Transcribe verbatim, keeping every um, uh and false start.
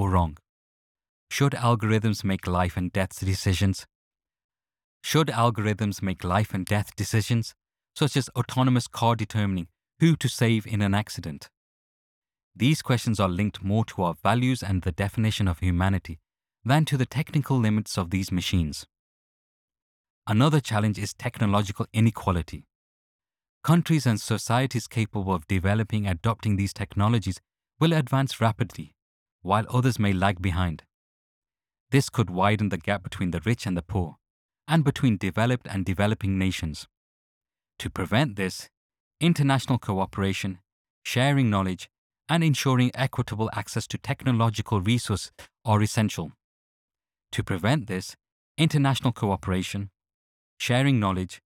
or wrong? Should algorithms make life and death decisions? Should algorithms make life and death decisions, such as autonomous car determining who to save in an accident? These questions are linked more to our values and the definition of humanity than to the technical limits of these machines. Another challenge is technological inequality. Countries and societies capable of developing and adopting these technologies will advance rapidly, while others may lag behind. This could widen the gap between the rich and the poor, and between developed and developing nations. To prevent this, international cooperation, sharing knowledge, and ensuring equitable access to technological resources are essential. To prevent this, international cooperation, sharing knowledge,